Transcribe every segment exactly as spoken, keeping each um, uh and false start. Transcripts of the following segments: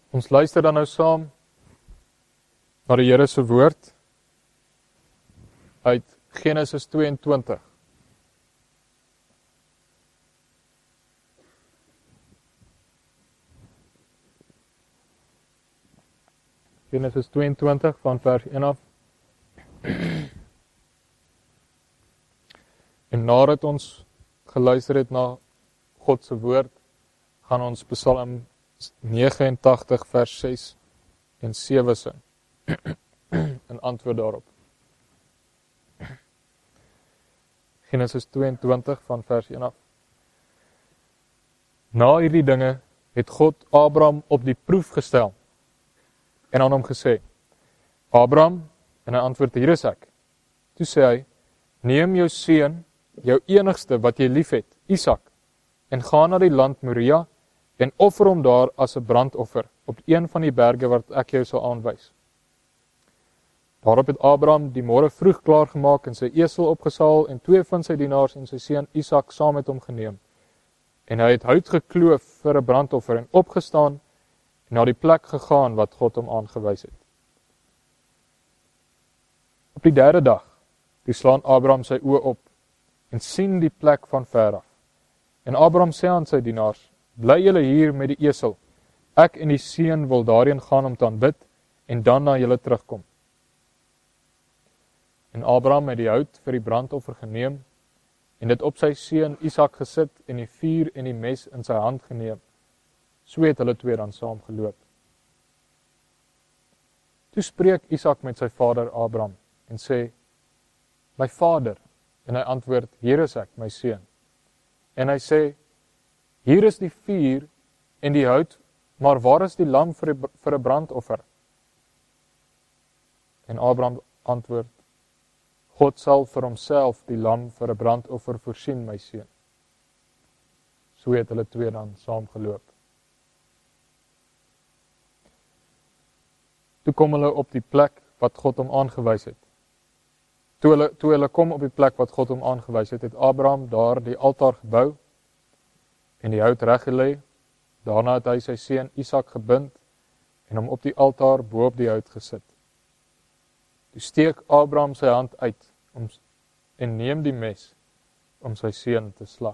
Ons luister dan nou saam na die Here se woord uit Genesis tweeëntwintig. Genesis tweeëntwintig van vers een af. En nadat ons geluister het na God se woord, gaan ons Psalm negenentagtig vers ses en sewe sing. In antwoord daarop. Genesis tweeëntwintig van vers een af. Na hierdie dinge het God Abraham op die proef gestel en aan hom gesê: Abraham, en hy antwoord: hier is ek. Toe sê hy: neem jou seun, jou enigste wat jy liefhet, Isak, en gaan na die land Moria en offer hom daar as 'n brandoffer op een van die berge wat ek jou sal aanwys. Daarop het Abraham die môre vroeg klaar gemaak en sy esel opgesaal en twee van sy dienaars en sy seun Isak saam met hom geneem. En hy het hout gekloof vir 'n brandoffer en opgestaan en na die plek gegaan wat God hom aangewys het. Op die derde dag, toe slaan Abraham sy oë op en sien die plek van ver af. En Abraham sê aan sy dienaars: bly julle hier met die esel. Ek en die seun wil daarheen gaan om te aanbid en dan na julle terugkom. En Abraham het die hout vir die brandoffer geneem en dit op sy seun Isak gesit en die vuur en die mes in sy hand geneem. So het hulle twee dan saam geloop. Toe spreek Isak met sy vader Abraham en sê: my vader. En hy antwoord: hier is ek, my seun. En hy sê: hier is die vuur en die hout, maar waar is die lam vir 'n vir 'n brandoffer? En Abraham antwoord: God sal vir homself die lam vir 'n brandoffer voorsien, my seun. So het hulle twee dan saam geloop. Toe kom hulle op die plek wat God hom aangewys het. Toe hulle, toe hulle kom op die plek wat God hom aangewys het, het Abraham daar die altaar gebou en die hout reggelê. Daarna het hy sy seun Isak gebind en hom op die altaar bo op die hout gesit. Toe steek Abraham sy hand uit om, en neem die mes om sy seun te slag.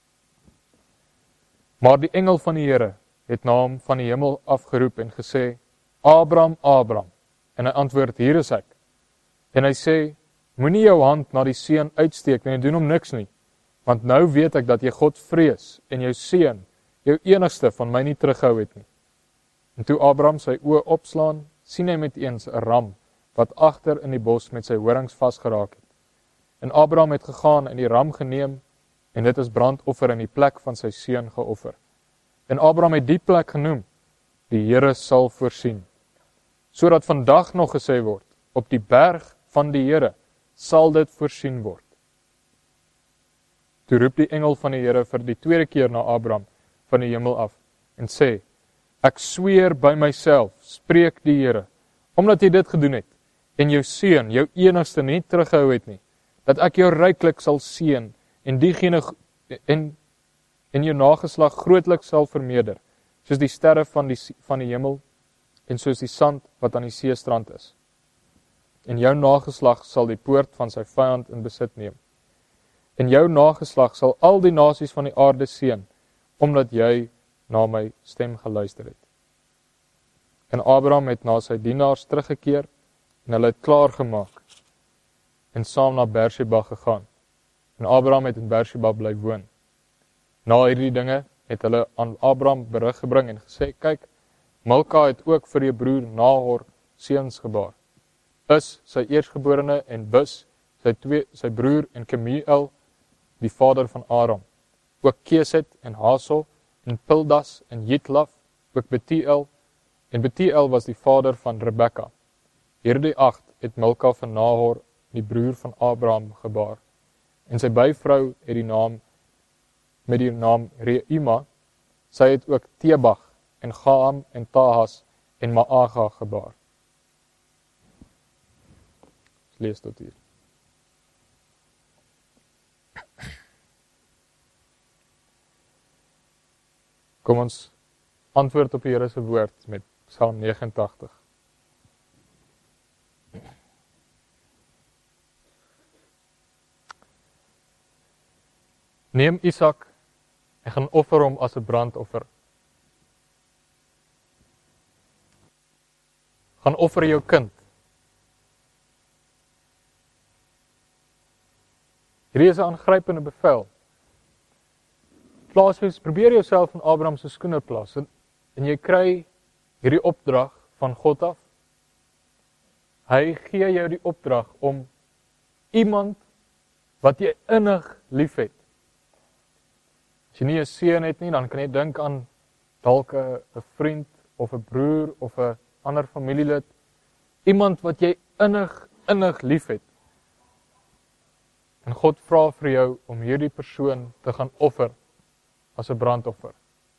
Maar die engel van die Here het na hom van die hemel afgeroep en gesê: Abraham, Abraham. En hy antwoord: hier is ek. En hy sê: moenie jou hand na die seun uitsteek en doen hom niks nie, want nou weet ek dat jy God vrees en jou seun, jou enigste, van my nie terughou het nie. En toe Abraham sy oë opslaan, sien hy met eens 'n ram wat agter in die bos met sy horings vasgeraak het. En Abraham het gegaan en die ram geneem en dit as brandoffer in die plek van sy seun geoffer. En Abraham het die plek genoem: die Here sal voorsien. Sodat vandag nog gesê word: op die berg van die Here sal dit voorsien word. Toe roep die engel van die Here vir die tweede keer na Abraham van die hemel af en sê: ek sweer by myself, spreek die Here, omdat jy dit gedoen het en jou seun, jou enigste, nie teruggehou het nie, dat ek jou ryklik sal seën en diegene en en jou nageslag grootlik sal vermeerder, soos die sterre van die van die hemel en soos die sand wat aan die seestrand is. En jou nageslag sal die poort van sy vyand in besit neem. En jou nageslag sal al die nasies van die aarde seën, omdat jy na my stem geluister het. En Abraham het na sy dienaars teruggekeer en hulle het klaar gemaak en saam na Beersheba gegaan. En Abraham het in Beersheba bly woon. Na hierdie dinge het hulle aan Abraham berig gebring en gesê: kyk, Milka het ook vir jou broer Nahor seuns gebaar. Is sy eersgeborene en Bus, sy, twee, sy broer, en Kemuel, die vader van Aram. Ook Keset en Haso en Pildas en Jitlaf, ook Betiel, en Betiel was die vader van Rebekka. Hierdie agt het Milka van Nahor, die broer van Abraham, gebaar. En sy byvrou het die naam met die naam Reuma. Sy het ook Tebach en Gaam en Tahas en Maaga gebaar. Lees tot hier. Kom ons antwoord op die Here se woord met Psalm nege en tagtig. Neem Isak en gaan offer hom as 'n brandoffer. Gaan offer jou kind. Hierdie is 'n aangrypende bevel. Plaaswees, probeer jouself in Abraham se skoene plaas en, en jy kry hierdie opdrag van God af. Hy gee jou die opdrag om iemand wat jy innig liefhet. As jy nie 'n seun het nie, dan kan jy dink aan dalk 'n 'n vriend of 'n broer of 'n ander familielid, iemand wat jy innig innig liefhet. En God vra vir jou om hierdie persoon te gaan offer as 'n brandoffer.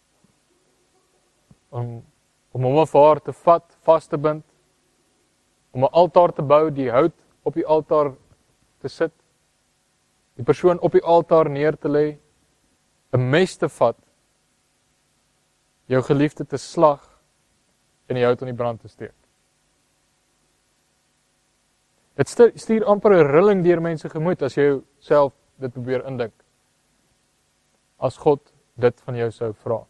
Om om hom of haar te vat, vas te bind, om 'n altaar te bou, die hout op die altaar te sit, die persoon op die altaar neer te lê, 'n mes te vat, jou geliefde te slag en die hout aan die brand te steek. Dit stuur amper 'n rilling deur mense gemoed as jy self dit probeer indink. As God dit van jou sou vra.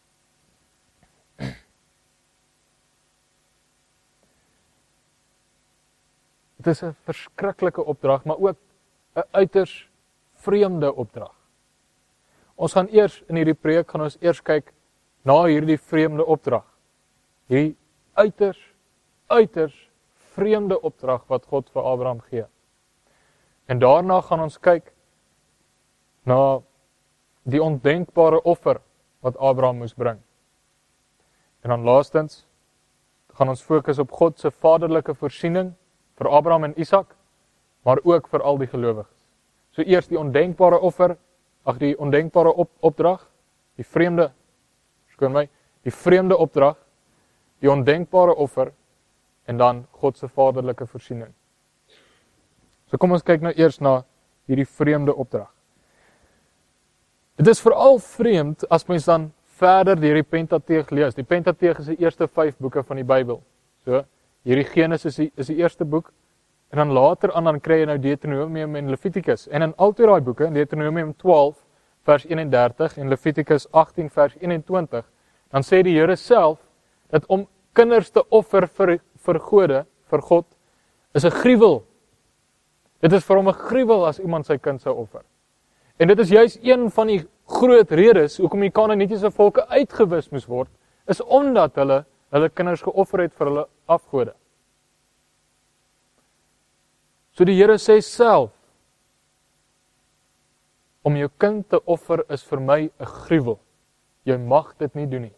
Dit is 'n verskriklike opdrag, maar ook 'n uiters vreemde opdrag. Ons gaan eers in hierdie preek gaan ons eers kyk na hierdie vreemde opdrag. Hierdie uiters uiters vreemde opdrag wat God vir Abraham gee. En daarna gaan ons kyk na die ondenkbare offer wat Abraham moes bring. En dan laastens gaan ons fokus op God se vaderlike voorsiening vir Abraham en Isak, maar ook vir al die gelowiges. So eers die ondenkbare offer, ag die ondenkbare op, opdrag, die vreemde, skoon my, die vreemde opdrag, die ondenkbare offer, en dan God se vaderlike voorsiening. So kom ons kyk nou eers na hierdie vreemde opdrag. Dit is veral vreemd as mens dan verder deur die Pentateeg lees. Die Pentateeg is die eerste vyf boeke van die Bybel. So, hierdie Genesis is die, is die eerste boek, en dan later aan dan kry jy nou Deuteronomium en Levitikus. En in al twee daai boeke, in Deuteronomium twaalf vers eenendertig en Levitikus agttien vers eenentwintig, dan sê die Here self dat om kinders te offer vir vir gode, vir God, is 'n gruwel. Dit is vir hom 'n gruwel as iemand sy kind sou offer. En dit is juis een van die groot redes hoekom die Kanaanitiese volke uitgewis moes word, is omdat hulle hulle kinders geoffer het vir hulle afgode. So die Here sê self, om jou kind te offer is vir my 'n gruwel. Jy mag dit nie doen nie.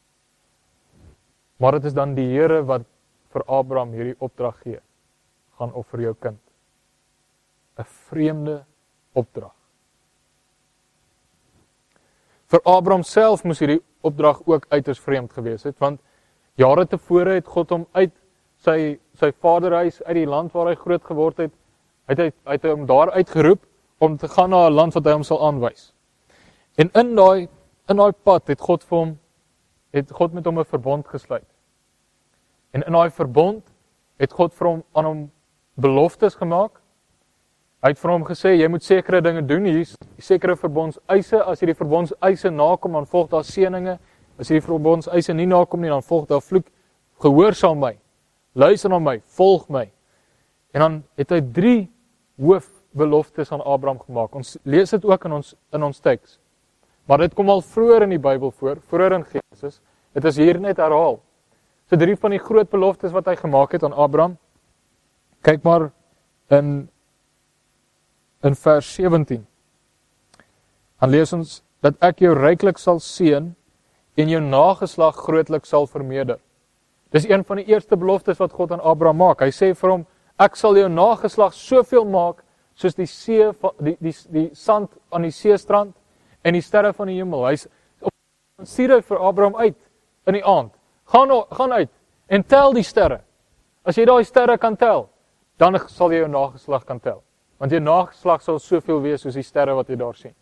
Maar dit is dan die Here wat vir Abraham hierdie opdrag gee. Gaan offer jou kind. 'n Vreemde opdrag. Vir Abraham self moes hierdie opdrag ook uiters vreemd gewees het, want jare tevore het God hom uit sy sy vaderhuis, uit die land waar hy groot geword het, het hy het hy hom daar uitgeroep om te gaan na 'n land wat hy hom sal aanwys. En in daai in daai pad het God vir hom het God met hom 'n verbond gesluit. En in daai verbond het God vir hom aan hom beloftes gemaak. Hy het vir hom gesê, jy moet sekere dinge doen, hier is sekere verbondseise, as jy die verbondseise nakom, dan volg daar seëninge, as jy die verbondseise nie nakom nie, dan volg daar vloek, gehoorsaam my, luister na my, volg my. En dan het hy drie hoofbeloftes aan Abraham gemaak. Ons lees dit ook in ons, in ons teks. Maar dit kom al vroeër in die Bybel voor, vroeër in Genesis, dit is hier net herhaal. So drie van die groot beloftes wat hy gemaak het aan Abraham, kyk maar in in vers sewentien. Dan lees ons dat ek jou ryklik sal seën en jou nageslag grootlik sal vermeerder. Dis een van die eerste beloftes wat God aan Abraham maak. Hy sê vir hom, ek sal jou nageslag soveel maak soos die see die die die sand aan die seestrand en die sterre van die hemel. Hy stuur hy vir Abraham uit in die aand. Gaan gaan uit en tel die sterre. As jy daai sterre kan tel, dan sal jy jou nageslag kan tel. Want jou nageslag sal soveel wees soos die sterre wat jy daar sien.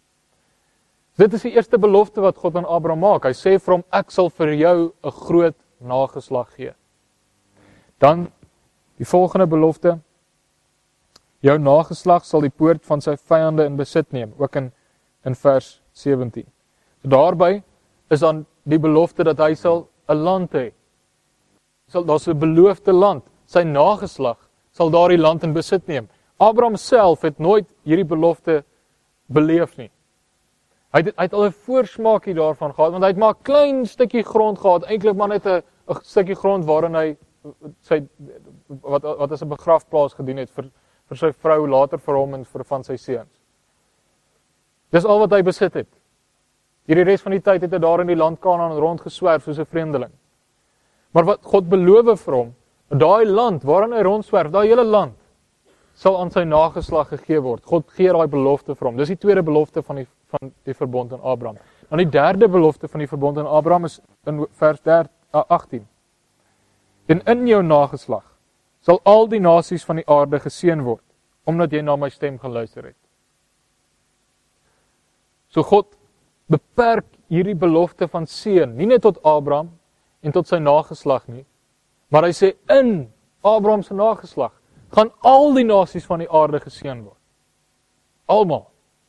Dit is die eerste belofte wat God aan Abraham maak. Hy sê vir hom, ek sal vir jou 'n groot nageslag gee. Dan die volgende belofte, jou nageslag sal die poort van sy vyande in besit neem, ook in, in vers sewentien. So daarby is dan die belofte dat hy sal 'n land hê. Sal daar's 'n beloofde land, sy nageslag sal daardie land in besit neem. Abraham self het nooit hierdie belofte beleef nie. Hy het, hy het al 'n voorsmaakie daarvan gehad, want hy het maar 'n klein stukkie grond gehad, eintlik maar net 'n 'n stukkie grond waarin hy sy wat wat as 'n begrafplaas gedien het vir vir sy vrou, later vir hom en vir van sy seuns. Dis al wat hy besit het. Hierdie res van die tyd het hy daar in die land Kanaan rondgeswerf soos 'n vreemdeling. Maar wat God beloof vir hom, daai land waarin hy rondswerf, daai hele land sal aan sy nageslag gegee word. God gee daai belofte vir hom. Dis die tweede belofte van die van die verbond aan Abraham. Dan die derde belofte van die verbond aan Abraham is in vers agttien. En in jou nageslag sal al die nasies van die aarde geseën word, omdat jy na my stem geluister het. So God beperk hierdie belofte van seën, nie net tot Abraham en tot sy nageslag nie, maar hy sê in Abraham se nageslag gaan al die nasies van die aarde geseën word. Almal.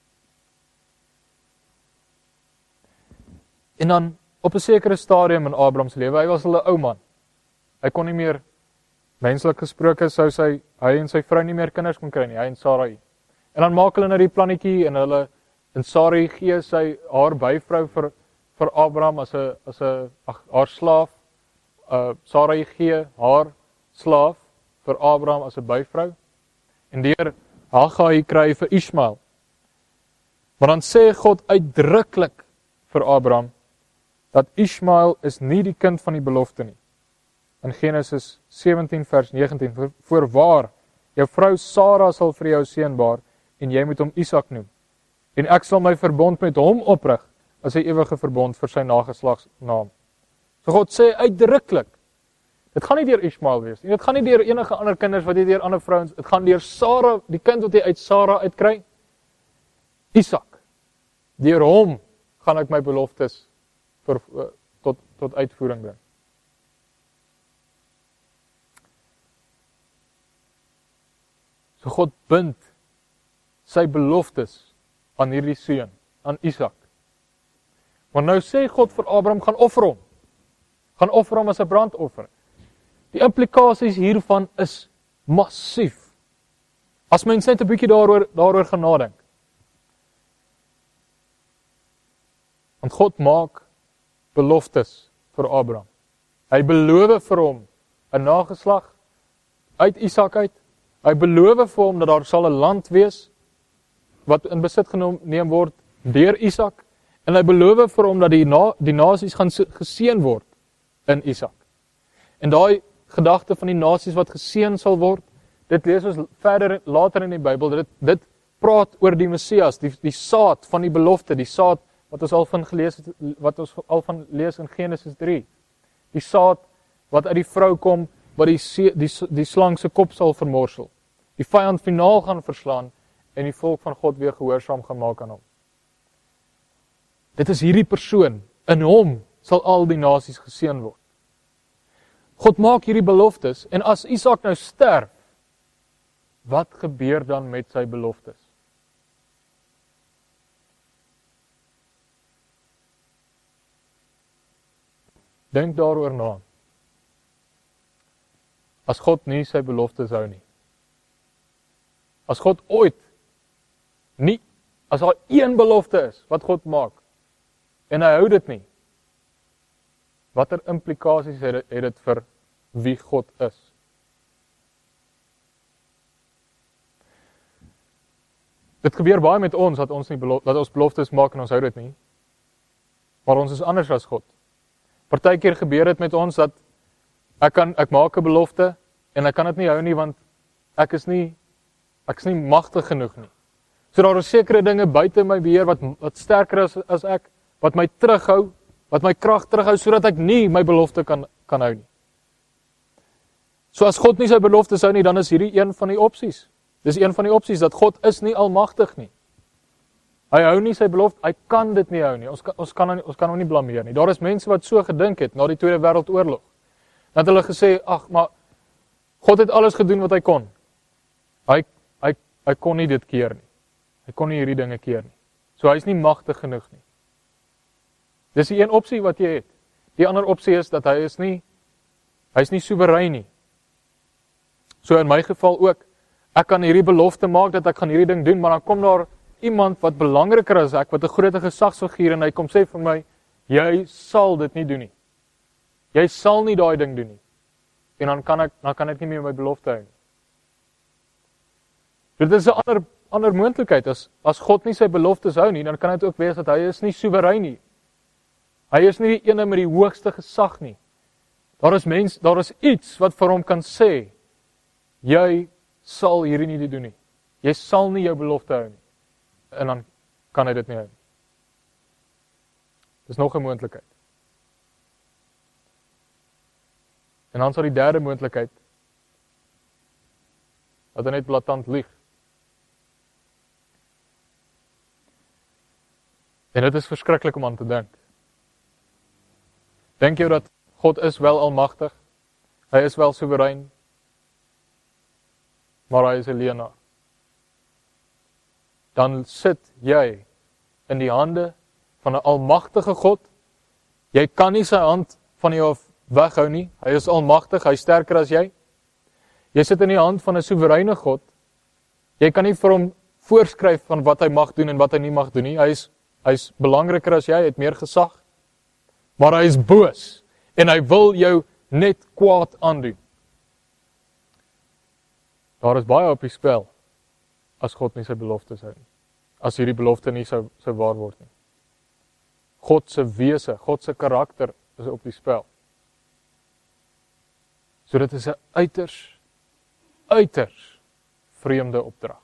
En dan op 'n sekere stadium in Abraham se lewe, hy was al 'n ou man. Hy kon nie meer, menslik gesproke, sou sy hy en sy vrou nie meer kinders kon kry nie, hy en Sarai. En dan maak hulle nou die plannetjie en hulle en Sarai gee sy haar byvrou vir vir Abraham as 'n as 'n haar slaaf. Uh Sarai gee haar slaaf vir Abraham as 'n byvrou. En deur Hagai kry vir Ismael. Maar dan sê God uitdruklik vir Abraham dat Ismael is nie die kind van die belofte nie. In Genesis sewentien vers negentien, voorwaar, jou vrou Sara sal vir jou seun baar en jy moet hom Isak noem. En ek sal my verbond met hom oprig as 'n ewige verbond vir sy nageslagsnaam. So God sê uitdruklik, dit gaan nie deur Ismael wees nie, dit gaan nie deur enige ander kinders wat jy deur ander vrouens, dit gaan deur Sara, die kind wat jy uit Sara uitkry, Isak. Deur hom gaan ek my beloftes vir, tot, tot uitvoering bring. So God bind sy beloftes aan hierdie seun, aan Isak. Maar nou sê God vir Abraham, gaan offer hom. Gaan offer hom as 'n brandoffer. Die implikasies hiervan is massief. As mens net 'n bietjie daaroor daaroor gaan nadink. Want God maak beloftes vir Abraham. Hy beloof vir hom 'n nageslag uit Isak uit. Hy beloof vir hom dat daar sal 'n land wees wat in besit geneem word deur Isak. En hy beloof vir hom dat die, na, die nasies gaan geseën word in Isak. En daai gedagte van die nasies wat geseën sal word, dit lees ons verder later in die Bybel, dit, dit praat oor die Messias, die, die saad van die belofte, die saad wat ons al van gelees het, wat ons al van lees in Genesis drie. Die saad wat uit die vrou kom, wat die, die, die slang se kop sal vermorsel. Die vyand finaal gaan verslaan en die volk van God weer gehoorsaam gaan maak aan hom. Dit is hierdie persoon, in hom sal al die nasies geseën word. God maak hierdie beloftes, en as Isak nou sterf, wat gebeur dan met sy beloftes? Dink daaroor na. As God nie sy beloftes hou nie. As God ooit nie, as daar een belofte is wat God maak, en hy hou dit nie, watter implikasies het dit vir wie God is? Dit gebeur baie met ons, dat ons, nie belof, dat ons beloftes maak en ons hou dit nie. Maar ons is anders as God. Partykeer gebeur dit met ons, dat ek, kan, ek maak 'n belofte, en ek kan dit nie hou nie, want ek is nie, ek is nie magtig genoeg nie. So daar is sekere dinge buite my beheer, wat, wat sterker is as ek, wat my terughou, wat my krag terughou, sodat ek nie my belofte kan, kan hou nie. So as God nie sy beloftes hou nie, dan is hierdie een van die opsies. Dis een van die opsies, dat God is nie almagtig nie. Hy hou nie sy belofte, hy kan dit nie hou nie. Ons kan, ons kan, ons kan hom nie blameer nie. Daar is mense wat so gedink het, na die Tweede Wêreldoorlog. Dan het hulle gesê, ag, maar God het alles gedoen wat hy kon. Hy, hy, hy kon nie dit keer nie. Hy kon nie hierdie dinge keer nie. So hy is nie magtig genoeg nie. Dis die een opsie wat jy het. Die ander opsie is dat hy is nie, hy is nie soewerein nie. So in my geval ook, ek kan hierdie belofte maak dat ek gaan hierdie ding doen, maar dan kom daar iemand wat belangriker as ek, wat 'n groot gesagsfiguur en hy kom sê vir my, jy sal dit nie doen nie. Jy sal nie daai ding doen nie. En dan kan ek dan kan ek nie meer my belofte hou nie. Dit is 'n ander ander moontlikheid as as God nie sy beloftes hou nie, dan kan dit ook wees dat hy is nie soewerein nie. Hy is nie die ene met die hoogste gesag nie. Daar is mens, daar is iets wat vir hom kan sê, jy sal hierdie nie doen nie. Jy sal nie jou belofte hou nie. En dan kan hy dit nie hou nie. Dis nog 'n moontlikheid. En dan sal die derde moontlikheid dat hy net blaatant lieg. En dit is verskriklik om aan te dink. Dink jy dat God is wel almagtig? Hy is wel soewerein, maar hy is 'n leienaar. Dan sit jy in die hande van 'n almagtige God. Jy kan nie sy hand van jou af weghou nie. Hy is almagtig, hy is sterker as jy. Jy sit in die hand van 'n soewereine God. Jy kan nie vir hom voorskryf van wat hy mag doen en wat hy nie mag doen nie. Hy is hy is belangriker as jy, hy het meer gesag. Maar hy is boos en hy wil jou net kwaad aandoen. Daar is baie op die spel as God nie sy beloftes hou nie. As hierdie belofte nie sou sou waar word nie. God se wese, God se karakter is op die spel. So dit is 'n uiters uiters vreemde opdrag.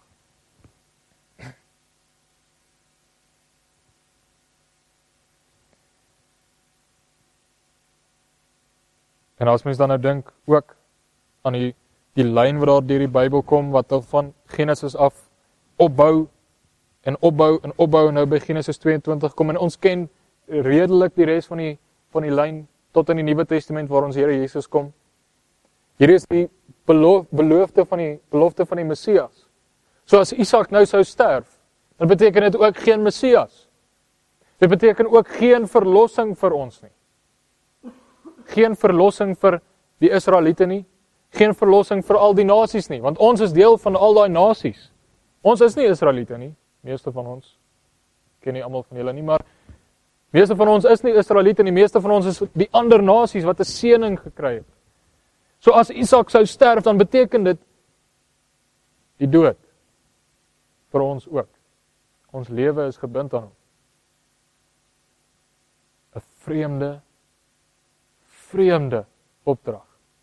En as mens dan nou dink ook aan die die lyn wat daar deur die Bybel kom wat van Genesis af opbou en opbou en opbou en nou by Genesis tweeëntwintig kom en ons ken redelik die res van die van die lyn tot in die Nuwe Testament waar ons Here Jesus kom. Hier is die beloof, beloofde van die belofte van die Messias. So as Isak nou sou sterf, dan beteken dit ook geen Messias. Dit beteken ook geen verlossing vir ons nie. Geen verlossing vir die Israeliete nie, geen verlossing vir al die nasies nie, want ons is deel van al daai nasies. Ons is nie Israeliete nie, meeste van ons, ken nie almal van julle nie, maar meeste van ons is nie Israeliete nie, meeste van ons is die ander nasies wat 'n seëning gekry het. So as Isak sou sterf, dan beteken dit die dood vir ons ook. Ons lewe is gebind aan hom. 'n Vreemde vreemde opdrag.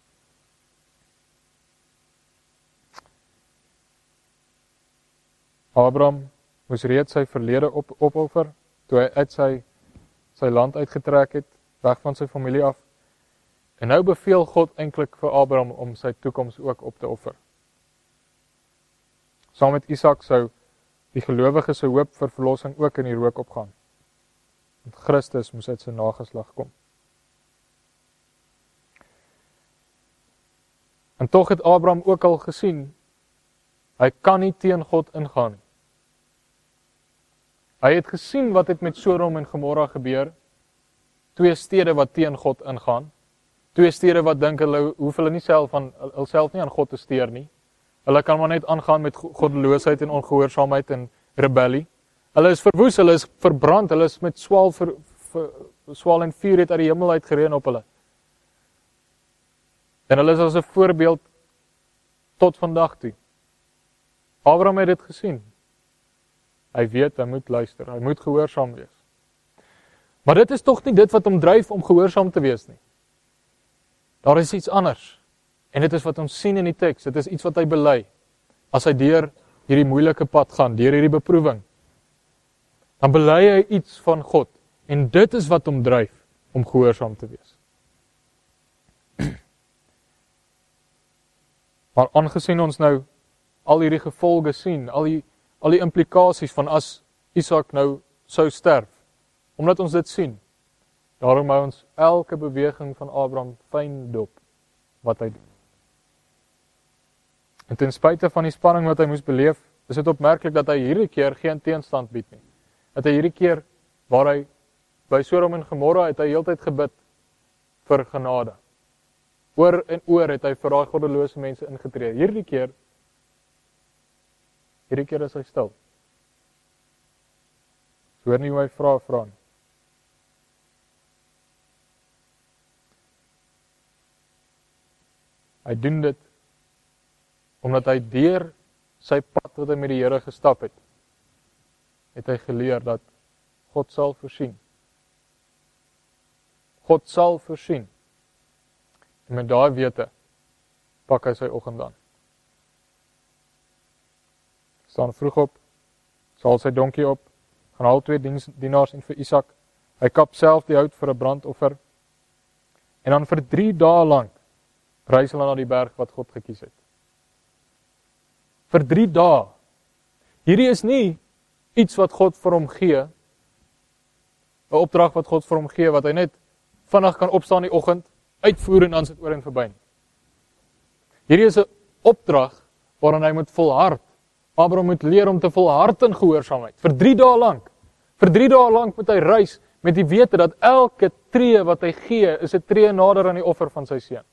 Abraham moes reeds sy verlede op, opoffer, toe hy uit sy, sy land uitgetrek het, weg van sy familie af. En nou beveel God eintlik vir Abraham om sy toekoms ook op te offer. Saam met Isak sou die gelowige se hoop vir verlossing ook in die rook opgaan. Want Christus moes uit sy nageslag kom. En tog het Abraham ook al gesien, hy kan nie teen God ingaan nie. Hy het gesien wat het met Sodom en Gomorra gebeur, twee stede wat teen God ingaan, twee stede wat dink hulle, hoef hulle nie self van, hulle self nie aan God te steur nie, hulle kan maar net aangaan met goddeloosheid en ongehoorsaamheid en rebellie, hulle is verwoes, hulle is verbrand, hulle is met swaal, ver, ver, swaal en vuur het uit die hemel uitgereën op hulle. En hulle is as 'n voorbeeld tot vandag toe. Abraham het dit gesien. Hy weet, hy moet luister, hy moet gehoorsaam wees. Maar dit is tog nie dit wat hom dryf om gehoorsaam te wees nie. Daar is iets anders. En dit is wat ons sien in die teks, dit is iets wat hy bely. As hy deur hierdie moeilike pad gaan, deur hierdie beproewing, dan bely hy iets van God. En dit is wat hom dryf om gehoorsaam te wees. Maar aangesien ons nou al hierdie gevolge sien, al die, al die implikasies van as Isak nou sou sterf, omdat ons dit sien, daarom hou ons elke beweging van Abraham fyn dop. wat hy doen. En ten spyte van die spanning wat hy moes beleef, is dit opmerklik dat hy hierdie keer geen teenstand bied nie. Dat hy hierdie keer, waar hy by Sodom en Gomorra het hy heeltyd gebid vir genade. Oor en oor het hy vir daai goddelose mense ingetree. Hierdie keer, hierdie keer is hy stil. So hoor nie hoe hy vra vra nie. Hy doen dit omdat hy deur sy pad wat hy met die Here gestap het, het hy geleer dat God sal voorsien. God sal voorsien. En met daai wete pak hy sy oggend aan. Staan vroeg op, sal sy donkie op, gaan haal twee dienaars en vir Isak. Hy kap self die hout vir 'n brandoffer. En dan vir drie dae lank reis hulle na die berg wat God gekies het. Vir drie dae. Hierdie is nie iets wat God vir hom gee, 'n opdrag wat God vir hom gee, wat hy net vinnig kan opstaan die oggend, uitvoer en dan sit oor en verby. Hierdie is 'n opdrag waaraan hy moet volhard. Abraham moet leer om te volhard in gehoorsaamheid. Vir drie dae lank. Vir drie dae lank moet hy reis met die wete dat elke tree wat hy gee, is 'n tree nader aan die offer van sy seun.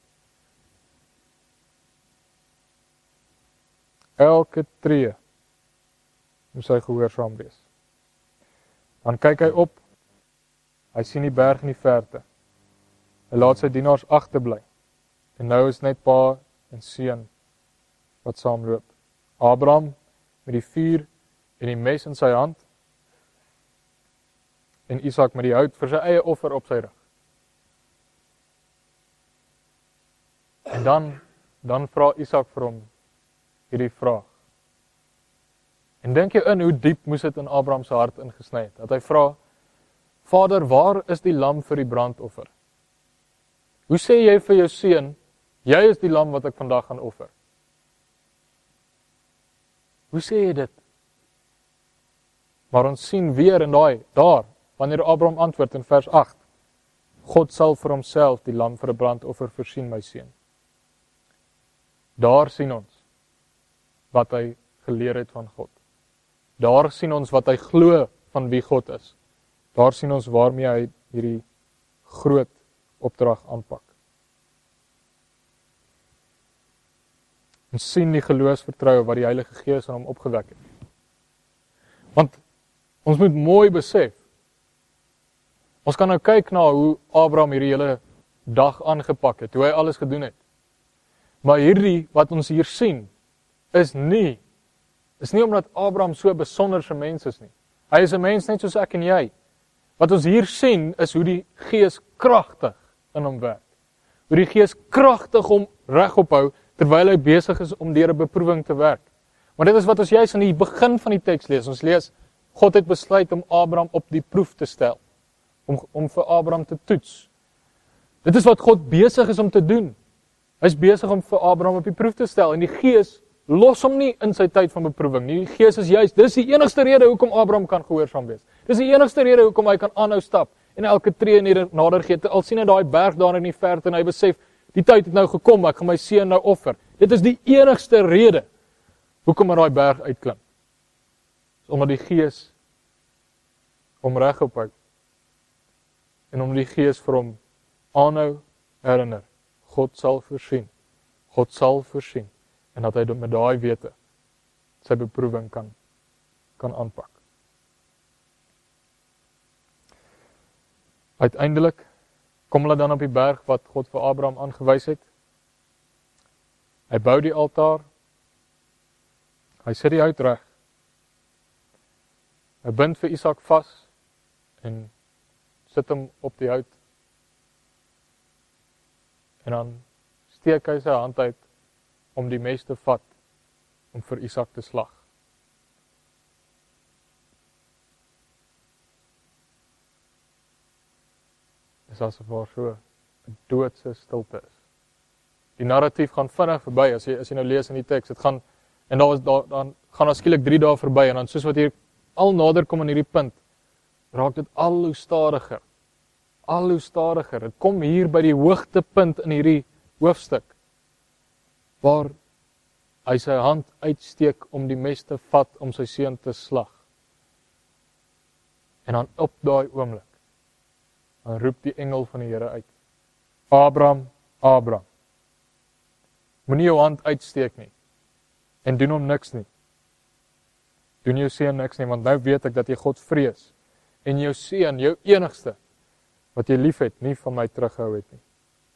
Elke tree moet hy gehoorsaam wees. Dan kyk hy op, hy sien die berg in die verte. Hy laat sy dienaars agterbly. En nou is net pa en seun wat saamloop. Abraham met die vuur en die mes in sy hand en Isak met die hout vir sy eie offer op sy rug. En dan dan vra Isak vir hom hierdie vraag. En dink jy in hoe diep moes dit in Abraham se hart ingesny het, dat hy vra, Vader, waar is die lam vir die brandoffer? Hoe sê jy vir jou seun, jy is die lam wat ek vandag gaan offer? Hoe sê jy dit? Maar ons sien weer in daai, daar, wanneer Abraham antwoord in vers agt, God sal vir homself die lam vir 'n brandoffer voorsien, my seun. Daar sien ons wat hy geleer het van God. Daar sien ons wat hy glo van wie God is. Daar sien ons waarmee hy hierdie groot opdrag aanpak. Ons sien die geloofsvertroue wat die Heilige Gees in hom opgewek het. Want ons moet mooi besef, ons kan nou kyk na hoe Abraham hierdie hele dag aangepak het, hoe hy alles gedoen het. Maar hierdie wat ons hier sien, is nie, is nie omdat Abraham so 'n besonderse mens is nie. Hy is 'n mens net soos ek en jy. Wat ons hier sien, is hoe die Gees kragtig in hom werk. Hoe die Gees kragtig hom regop hou, terwyl hy besig is om deur 'n beproewing te werk. Maar dit is wat ons juis aan die begin van die teks lees. Ons lees, God het besluit om Abraham op die proef te stel. Om, om vir Abraham te toets. Dit is wat God besig is om te doen. Hy is besig om vir Abraham op die proef te stel. En die Gees los hom nie in sy tyd van beproewing nie. Die Gees is juist, dis die enigste rede hoekom Abraham kan gehoorsaam wees. Dis die enigste rede hoekom hy kan aanhou stap en elke tree nader gee. Al sien hy daai berg daar in die verte en hy besef, die tyd het nou gekom, ek gaan my seun nou offer. Dit is die enigste rede hoekom hy daai berg uitklim. Dis omdat die Gees hom regop hou. En om die Gees vir hom aanhou herinner. God sal voorsien. God sal voorsien. En dat hy met daai wete sy beproewing kan, kan aanpak. Uiteindelik kom hulle dan op die berg wat God vir Abraham aangewys het. Hy bou die altaar. Hy sit die hout reg. Hy bind vir Isak vas en sit hom op die hout. En dan steek hy sy hand uit om die mes te vat om vir Isak te slag. Dis asof daar so 'n doodse stilte is. Die narratief gaan vinnig verby as jy as jy nou lees in die teks. Dit gaan en daar was daar dan gaan daar skielik drie dae verby en dan soos wat hier al nader kom aan hierdie punt, raak dit al hoe stadiger. Al hoe stadiger. Dit kom hier by die hoogtepunt in hierdie hoofstuk waar hy sy hand uitsteek om die mes te vat om sy seun te slag. En dan op daai oomblik, dan roep die engel van die Here uit. Abraham, Abraham. Moenie jou hand uitsteek nie. En doen hom niks nie. Doen jou seun niks nie, want nou weet ek dat jy God vrees. En jou seun, jou enigste, wat jy lief het, nie van my teruggehou het nie.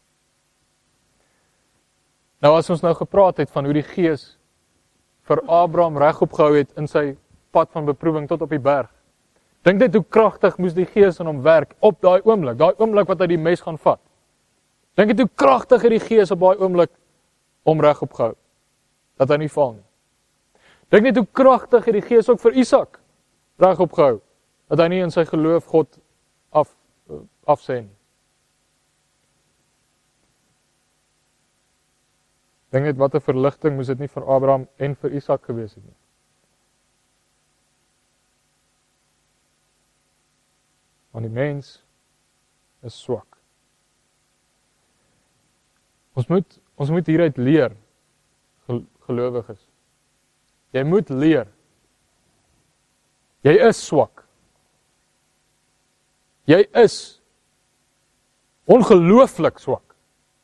Nou as ons nou gepraat het van hoe die Gees vir Abraham regop gehou het in sy pad van beproewing tot op die berg. Dink net hoe kragtig moes die Gees in hom werk op daai oomblik, daai oomblik wat hy die mes gaan vat. Dink net hoe kragtig het die Gees op daai oomblik hom regop gehou, dat hy nie val nie. Dink net hoe kragtig het die Gees ook vir Isak regop gehou, dat hy nie in sy geloof God af, afsê nie. Dink net wat 'n verligting moes dit nie vir Abraham en vir Isak gewees het nie. Want die mens is swak. Ons moet, ons moet hieruit leer, gelowiges. Jy moet leer. Jy is swak. Jy is ongelooflik swak.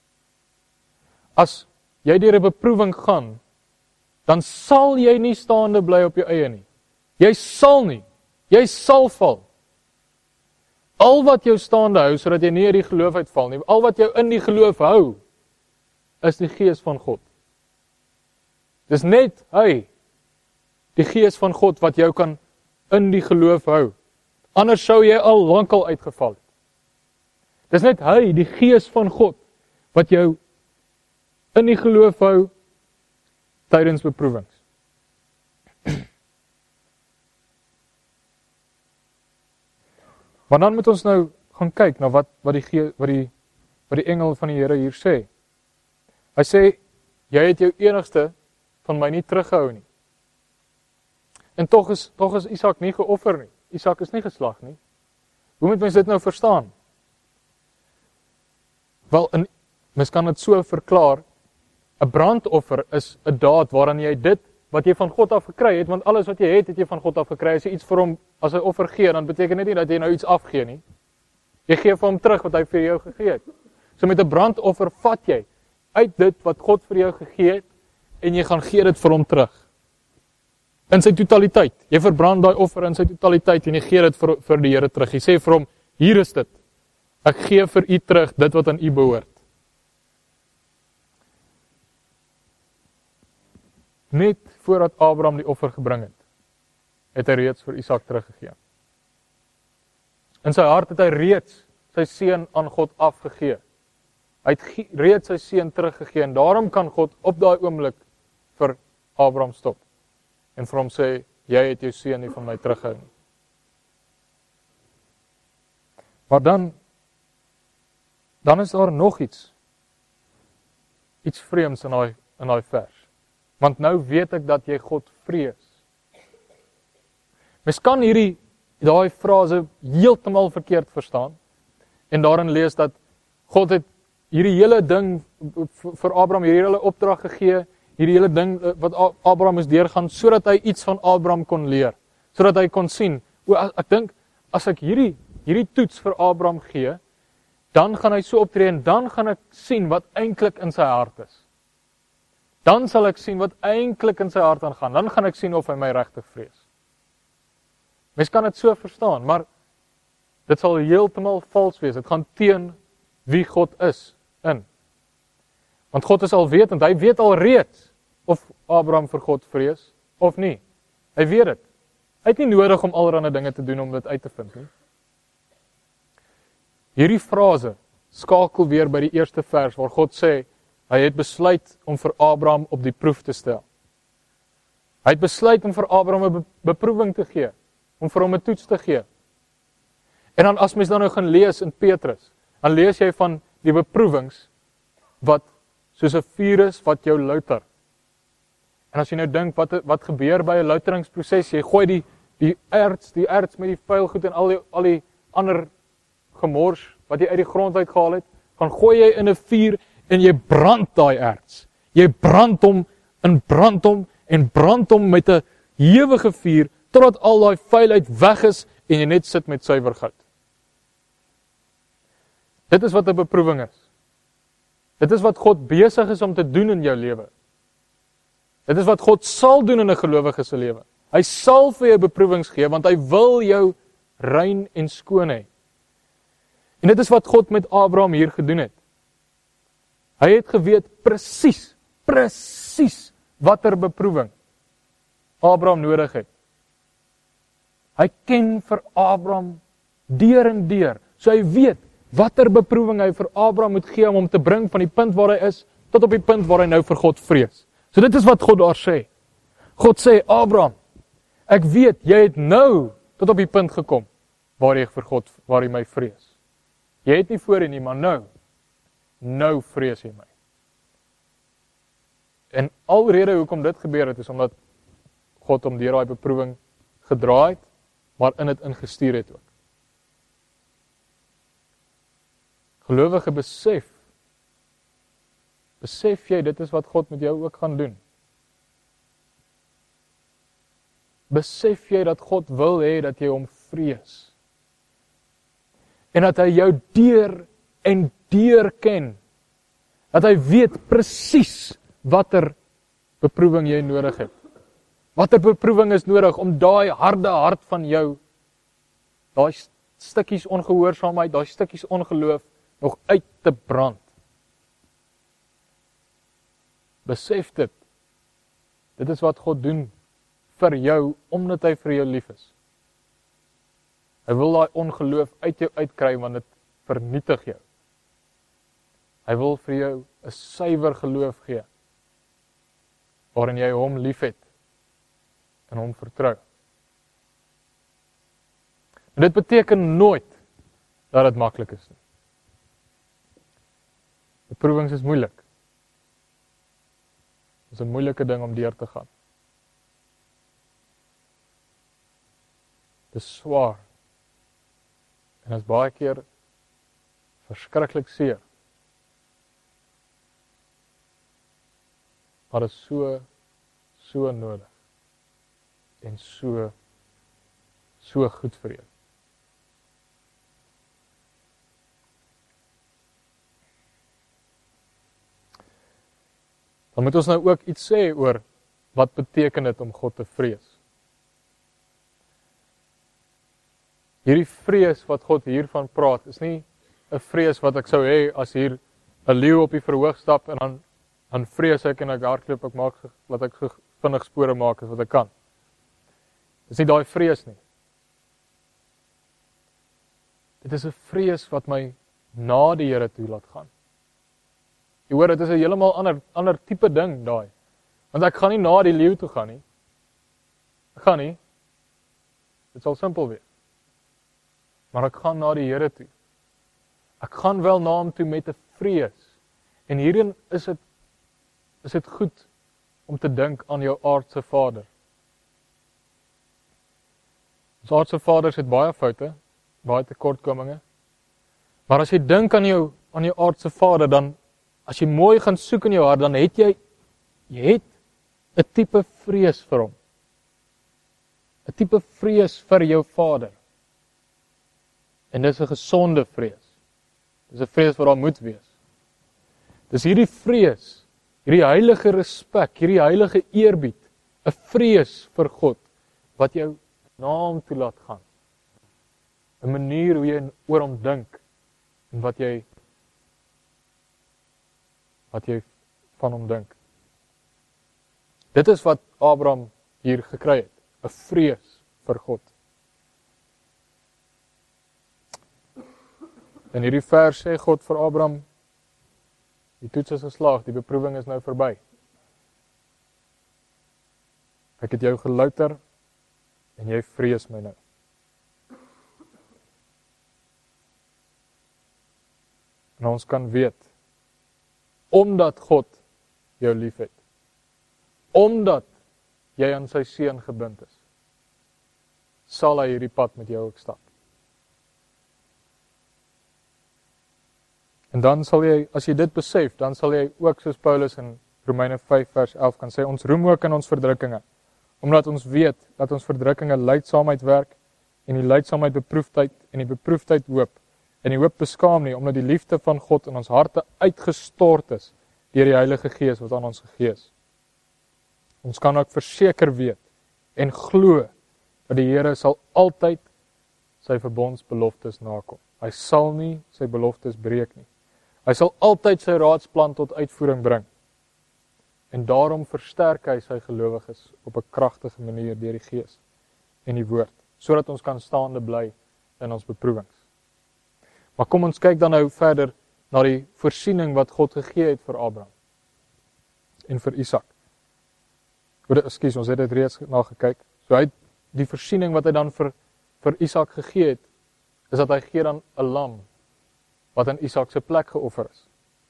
As jy deur 'n beproewing gaan, dan sal jy nie staande bly op jou eie nie. Jy sal nie. Jy sal val. Al wat jou staande hou, sodat jy nie uit die geloof uitval nie, al wat jou in die geloof hou, is die Gees van God. Dis net hy, die Gees van God, wat jou kan in die geloof hou. Anders sou jy al lankal uitgeval het. Dis net hy, die Gees van God, wat jou in die geloof hou tydens beproewings. Maar dan moet ons nou gaan kyk na wat wat die wat die wat die engel van die Here hier sê. Hy sê, jy het jou enigste van my nie teruggehou nie. En tog is tog is Isak nie geoffer nie. Isak is nie geslag nie. Hoe moet mens dit nou verstaan? Wel, in, mens kan dit so verklaar, 'n brandoffer is 'n daad waarin jy dit wat jy van God af gekry het, want alles wat jy het, het jy van God af gekry. As jy iets vir hom as hy offer gee, dan beteken dit nie dat jy nou iets afgee nie. Jy gee vir hom terug wat hy vir jou gegee het. So met 'n brandoffer vat jy uit dit wat God vir jou gegee het en jy gaan gee dit vir hom terug. In sy totaliteit. Jy verbrand daai offer in sy totaliteit en jy gee dit vir vir die Here terug. Jy sê vir hom, hier is dit. Ek gee vir u terug dit wat aan u behoort. Net voordat Abraham die offer gebring het, het hy reeds vir Isak teruggegee. In sy hart het hy reeds sy seun aan God afgegee. Hy het reeds sy seun teruggegee en daarom kan God op daai oomblik vir Abraham stop en vir hom sê, jy het jou seun nie van my teruggehou nie. Maar dan dan is daar nog iets iets vreemds in daai in daai vers. Want nou weet ek dat jy God vrees. Mens kan hierdie daai frase heeltemal verkeerd verstaan en daarin lees dat God het hierdie hele ding vir Abraham, hierdie hele opdrag gegee, hierdie hele ding wat Abraham moes deurgaan, sodat hy iets van Abraham kon leer, sodat hy kon sien, o, ek dink, as ek hierdie, hierdie toets vir Abraham gee, dan gaan hy so optree en dan gaan ek sien wat eintlik in sy hart is. Dan sal ek sien wat eintlik in sy hart aangaan, dan gaan ek sien of hy my regtig vrees. Mens kan dit so verstaan, maar dit sal heeltemal vals wees, dit gaan teen wie God is in. Want God is alwetend, hy weet al reeds of Abraham vir God vrees, of nie. Hy weet dit. Hy het nie nodig om allerlei dinge te doen om dit uit te vind nie. Hierdie frase skakel weer by die eerste vers, waar God sê, hy het besluit om vir Abraham op die proef te stel. Hy het besluit om vir Abraham 'n beproewing te gee, om vir hom 'n toets te gee. En dan as mens dan nou gaan lees in Petrus, dan lees jy van die beproewings wat soos 'n vuur is wat jou louter. En as jy nou dink wat wat gebeur by 'n louteringsproses, jy gooi die die erts, die erts met die vuil goed en al die al die ander gemors wat jy uit die grond uit gehaal het, gaan gooi jy in 'n vuur en jy brand daai erts. Jy brand hom en brand hom en brand hom met 'n ewige vuur totdat al daai vuilheid weg is en jy net sit met suiwer goud. Dit is wat 'n beproewing is. Dit is wat God besig is om te doen in jou lewe. Dit is wat God sal doen in 'n gelowige se lewe. Hy sal vir jou beproewings gee want hy wil jou rein en skoon hê. En dit is wat God met Abraham hier gedoen het. Hy het geweet presies, presies watter beproewing Abraham nodig het. Hy ken vir Abraham deur en deur. So hy weet watter beproewing hy vir Abraham moet gee om hom te bring van die punt waar hy is tot op die punt waar hy nou vir God vrees. So dit is wat God daar sê. God sê, Abraham, ek weet jy het nou tot op die punt gekom waar jy vir God, waar jy my vrees. Jy het nie voorheen nie, maar nou, nou vrees jy my. En alrede hoekom dit gebeur het, is omdat God hom deur daai beproewing gedra het, maar in dit ingestuur het ook. Gelowige besef, besef jy dit is wat God met jou ook gaan doen. Besef jy dat God wil hê dat jy hom vrees. En dat hy jou deur en deur ken. Dat hy weet presies watter beproewing jy nodig het. Watter beproewing is nodig om daai harde hart van jou, daai stukkies ongehoorsaamheid, daai stukkies ongeloof nog uit te brand. Besef dit. Dit is wat God doen vir jou, omdat hy vir jou lief is. Hy wil daai ongeloof uit jou uitkry, want dit vernietig jou. Hy wil vir jou 'n suiwer geloof gee, waarin jy hom liefhet en hom vertrou. En dit beteken nooit dat dit maklik is nie. Beproewings is moeilik. Dit is 'n moeilike ding om deur te gaan. Dit is swaar. En is baie keer verskriklik seer. Maar dit is so, so nodig. En so, so goed vir jou. Dan moet ons nou ook iets sê oor wat beteken dit om God te vrees. Hierdie vrees wat God hiervan praat, is nie 'n vrees wat ek sou hê as hier 'n leeu op die verhoog stap en dan dan vrees ek en ek hardloop, ek maak wat ek so vinnig spore maak as wat ek kan. Dis nie daai vrees nie. Dit is 'n vrees wat my na die Here toe laat gaan. Jy hoor, dit is 'n heeltemal ander ander tipe ding daai. Want ek gaan nie na die leeu toe gaan nie. Ek gaan nie. Dit sal simpel wees. Maar ek gaan na die Here toe. Ek gaan wel na hom toe met 'n vrees. En hierin is dit is dit goed om te dink aan jou aardse vader. Ons aardse vaders het baie foute, baie tekortkominge. Maar as jy dink aan jou aan jou aardse vader, dan as jy mooi gaan soek in jou hart, dan het jy jy het 'n tipe vrees vir hom. 'n Tipe vrees vir jou vader. En dis 'n gesonde vrees. Dis 'n vrees wat daar moet wees. Dis hierdie vrees, hierdie heilige respek, hierdie heilige eerbied, 'n vrees vir God wat jou na hom toe laat gaan. 'n Manier hoe jy oor hom dink en wat jy wat jy van hom dink. Dit is wat Abraham hier gekry het, 'n vrees vir God. In hierdie vers sê God vir Abraham, die toets is geslaag, die beproewing is nou verby. Ek het jou gelouter en jy vrees my nou. En ons kan weet, omdat God jou liefhet, omdat jy aan sy seun gebind is, sal hy hierdie pad met jou ook stap. En dan sal jy, as jy dit besef, dan sal jy ook soos Paulus in Romeine vyf vers elf kan sê, ons roem ook in ons verdrukkinge, omdat ons weet dat ons verdrukkinge lydsaamheid werk, en die lydsaamheid beproefdheid, en die beproefdheid hoop, en die hoop beskaam nie, omdat die liefde van God in ons harte uitgestort is, deur die Heilige Gees wat aan ons gegee is. Ons kan ook verseker weet, en glo, dat die Here sal altyd sy verbondsbeloftes nakom. Hy sal nie sy beloftes breek nie. Hy sal altyd sy raadsplan tot uitvoering bring. En daarom versterk hy sy gelowiges op 'n kragtige manier deur die Gees en die woord, sodat ons kan staande bly in ons beproewings. Maar kom ons kyk dan nou verder na die voorsiening wat God gegee het vir Abraham en vir Isak. Ekskuus, ons het dit reeds na gekyk. So hy die voorsiening wat hy dan vir vir Isak gegee het, is dat hy gee dan 'n lam wat in Isak se plek geoffer is.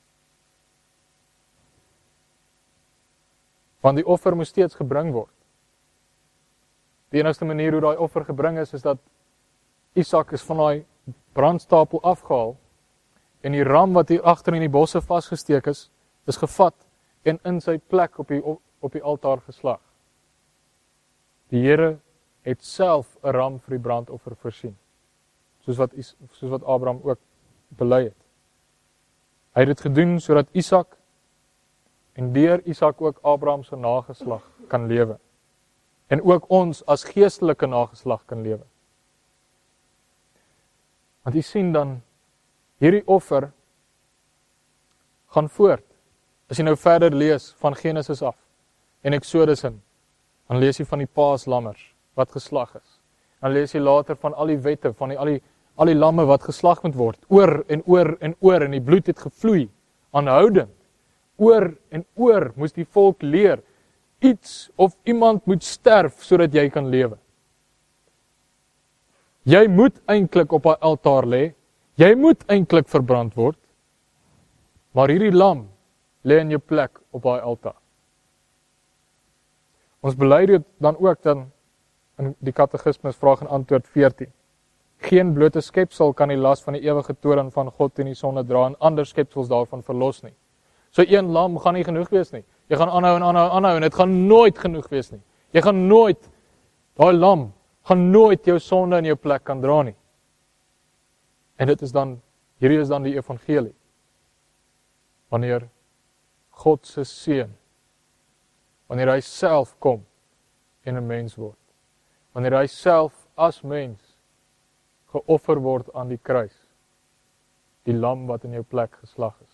Want die offer moes steeds gebring word. Die enigste manier hoe daai offer gebring is, is dat Isak is van daai brandstapel afgehaal en die ram wat hier agter in die bosse vasgesteek is, is gevat en in sy plek op die op die altaar geslag. Die Here het self 'n ram vir die brandoffer voorsien, soos wat soos wat Abraham ook bely het. Hy het dit gedoen sodat Isak en deur Isak ook Abraham se nageslag kan lewe. En ook ons as geestelike nageslag kan lewe. Want jy sien dan, hierdie offer gaan voort. As jy nou verder lees van Genesis af en Exodus in, dan lees jy van die paaslammers wat geslag is. Dan lees jy later van al die wette, van die, al, die, al die lamme wat geslag moet word, oor en oor en oor, en die bloed het gevloei, aanhoudend. Oor en oor moes die volk leer, iets of iemand moet sterf, sodat jy kan lewe. Jy moet eintlik op 'n altaar lê, jy moet eintlik verbrand word, maar hierdie lam lê in jou plek op daai altaar. Ons bely dit dan ook dan in die katekismes vraag en antwoord veertien. Geen blote skepsel kan die las van die ewige toorn van God teen die sonde dra en ander skepsels daarvan verlos nie. So een lam gaan nie genoeg wees nie. Jy gaan aanhou en aanhou en aanhou en dit gaan nooit genoeg wees nie. Jy gaan nooit, daai lam gaan nooit jou sonde in jou plek kan dra nie. En dit is dan, hierdie is dan die evangelie. Wanneer God se seun, wanneer hy self kom en 'n mens word, wanneer hy self as mens geoffer word aan die kruis, die lam wat in jou plek geslag is.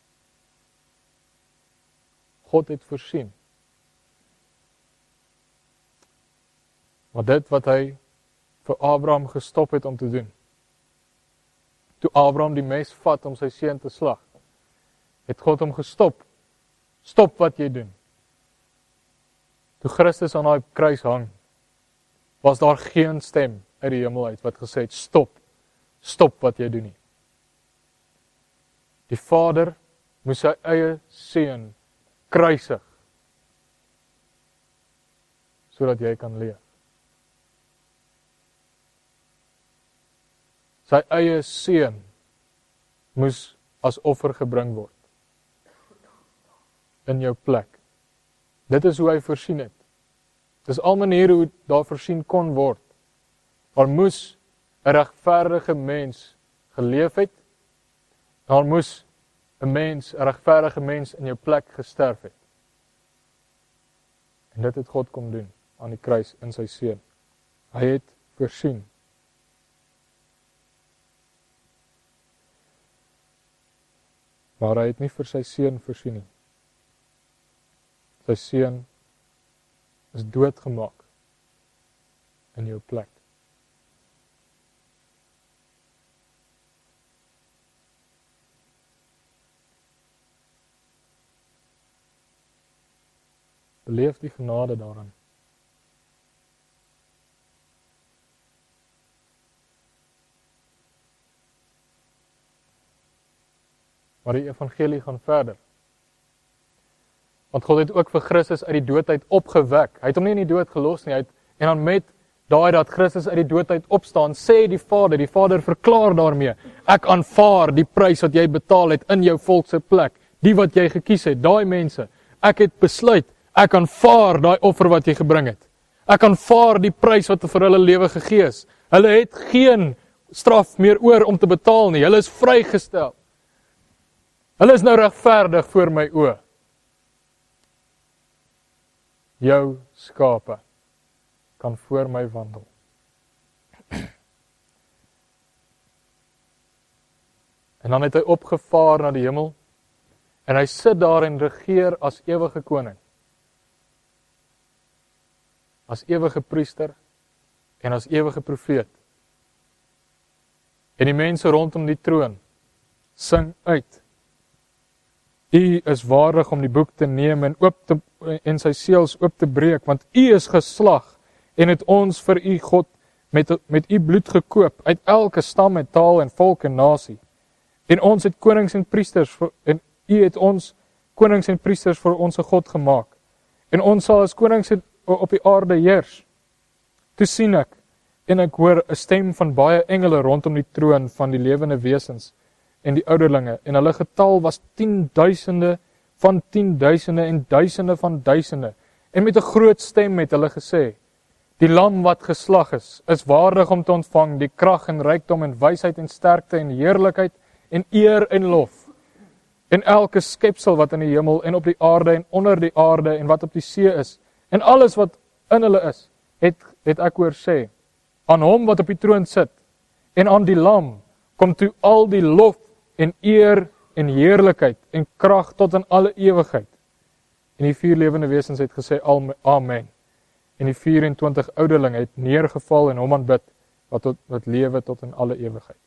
God het voorsien. Maar dit wat hy vir Abraham gestop het om te doen, toe Abraham die mes vat om sy seun te slag, het God hom gestop. Stop wat jy doen. Toe Christus aan daai kruis hang, was daar geen stem uit die hemel uit wat gesê het, stop, stop wat jy doen nie. Die Vader moes sy eie seun kruisig, sodat jy kan leef. Sy eie seun moes as offer gebring word in jou plek. Dit is hoe hy voorsien het. Dit is al maniere hoe daar voorsien kon word. Daar moes 'n regverdige mens geleef het. Daar moes 'n mens, 'n regverdige mens in jou plek gesterf het. En dit het God kom doen aan die kruis in sy seun. Hy het voorsien. Maar hy het nie vir sy seun voorsien nie. Sy seun is doodgemaak in jou plek. Beleef die genade daarin. Maar die evangelie gaan verder. Want God het ook vir Christus uit die doodheid opgewek. Hy het hom nie in die dood gelos nie. Hy het, en dan met daai dat Christus uit die doodheid opstaan, sê die Vader, die Vader verklaar daarmee, ek aanvaar die prys wat jy betaal het in jou volk se plek, die wat jy gekies het, daai mense, ek het besluit, ek aanvaar daai offer wat jy gebring het. Ek aanvaar die prys wat vir hulle lewe gegee is. Hulle het geen straf meer oor om te betaal nie. Hulle is vrygestel. Hulle is nou regverdig voor my oë. Jou skape kan voor my wandel. En dan het hy opgevaar na die hemel, en hy sit daar en regeer as ewige koning. As ewige priester, en as ewige profeet. En die mense rondom die troon, sing uit, U is waardig om die boek te neem, en, oop te, en sy seels oop te breek, want U is geslag, en het ons vir U God, met, met U bloed gekoop, uit elke stam en taal en volk en nasie. En ons het konings en priesters, vir, en U het ons konings en priesters vir ons God gemaak. En ons sal as konings op die aarde heers. Toe sien ek, en ek hoor 'n stem van baie engele rondom die troon van die lewende wesens en die ouderlinge, en hulle getal was tienduisende van tienduisende en duisende van duisende. En met 'n groot stem het hulle gesê, die lam wat geslag is, is waardig om te ontvang die krag en rykdom en wysheid en sterkte en heerlikheid en eer en lof. En elke skepsel wat in die hemel en op die aarde en onder die aarde en wat op die see is, en alles wat in hulle is, het, het ek hoor sê, aan hom wat op die troon sit, en aan die lam, kom toe al die lof en eer en heerlikheid en krag tot in alle ewigheid. En die vier lewende wesens het gesê, Amen. En die vyf-en-twintig ouderlinge het neergeval en hom aanbid, wat, tot, wat lewe tot in alle ewigheid.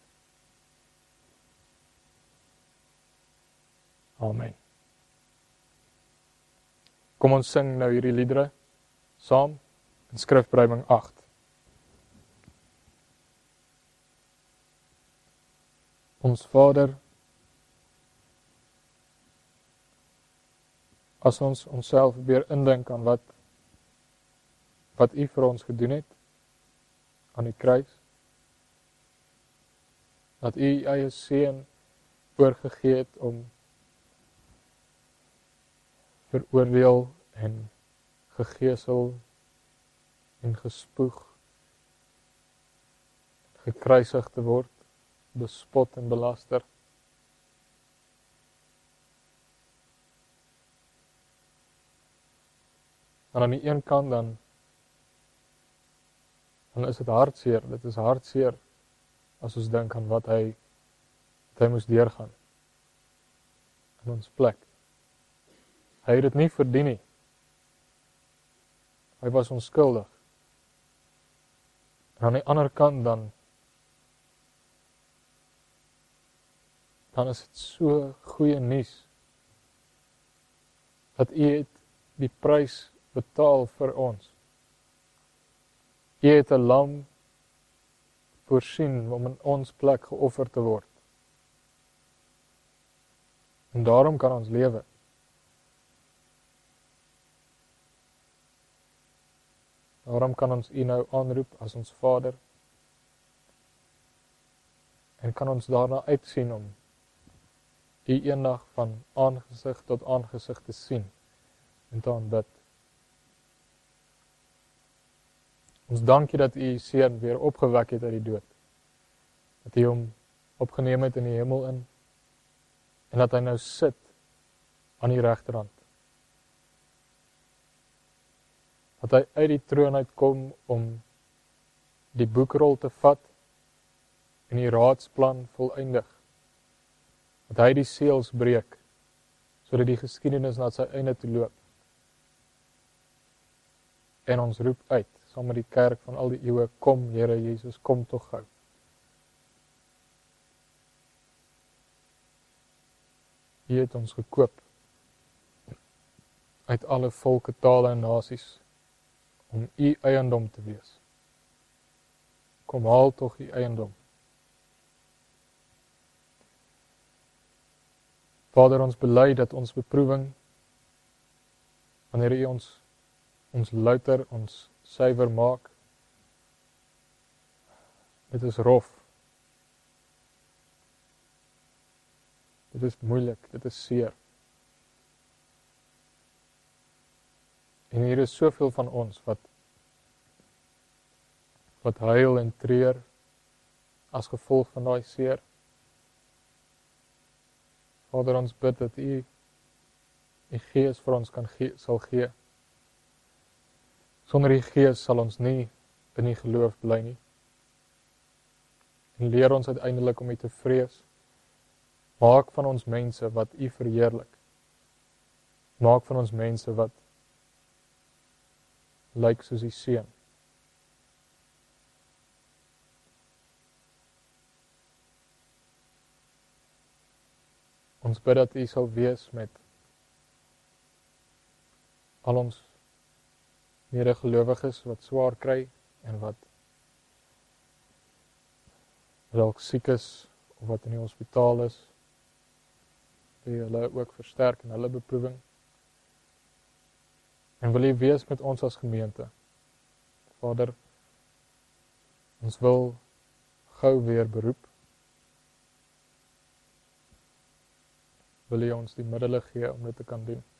Amen. Kom ons sing nou hierdie liedere saam in Skrifbreiding agt. Ons Vader, as ons onsself weer indink aan wat wat U vir ons gedoen het aan die kruis, dat U U eie seun oorgegee het om veroordeel en gegeesel en gespoeg, gekruisig te word, bespot en belaster. En aan die een kant dan, dan is dit hartseer, dit is hartseer as ons dink aan wat hy, wat hy moes deurgaan in ons plek. Hy het dit nie verdien nie. Hy was onskuldig. En aan die ander kant dan, dan is dit so goeie nuus, dat U het die prys betaal vir ons. U het 'n lam voorsien om in ons plek geoffer te word. En daarom kan ons lewe. Daarom kan ons U nou aanroep as ons Vader. En kan ons daarna uitsien om U eendag van aangesig tot aangesig te sien en te aanbid. Ons dank U dat U seun weer opgewek het uit die dood. Dat U hom opgeneem het in die hemel in. En dat hy nou sit aan die regterhand. Dat hy uit die troon uitkom om die boekrol te vat en die raadsplan volëindig. Dat hy die seels breek, sodat die geskiedenis na sy einde toe loop. En ons roep uit, saam met die kerk van al die eeue, kom Here Jesus, kom tog gou. U het ons gekoop uit alle volke, tale en nasies om U eiendom te wees. Kom haal tog U eiendom. Vader, ons bely dat ons beproewing, wanneer U ons ons louter, ons suiwer maak, dit is rof. Dit is moeilik, dit is seer. En hier is soveel van ons wat wat huil en treur as gevolg van daai seer. Vader, ons bid dat U U Gees vir ons kan gee, sal gee. Sonder U Gees sal ons nie in die geloof bly nie. En leer ons uiteindelik om U te vrees. Maak van ons mense wat U verheerlik. Maak van ons mense wat lyk soos U Seun. Ons bid dat U sal wees met al ons medegelowiges wat swaar kry en wat dalk siek is of wat in die hospitaal is. Wil U hulle ook versterk in hulle beproewing. En wil U wees met ons as gemeente. Vader, ons wil gou weer beroep. Wil U ons die middele gee om dit te kan doen.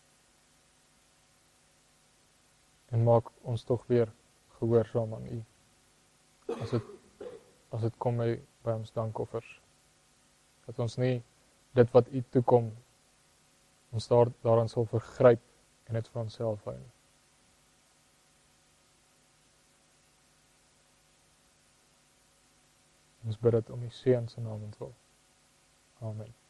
En maak ons tog weer gehoorsaam aan U. As dit as dit kom by, by ons dankoffers. Dat ons nie dit wat U toekom, ons daar, daaraan sal vergryp en dit vir onsself hou nie. Ons bid dit om U Seun se naam ontwil. Amen.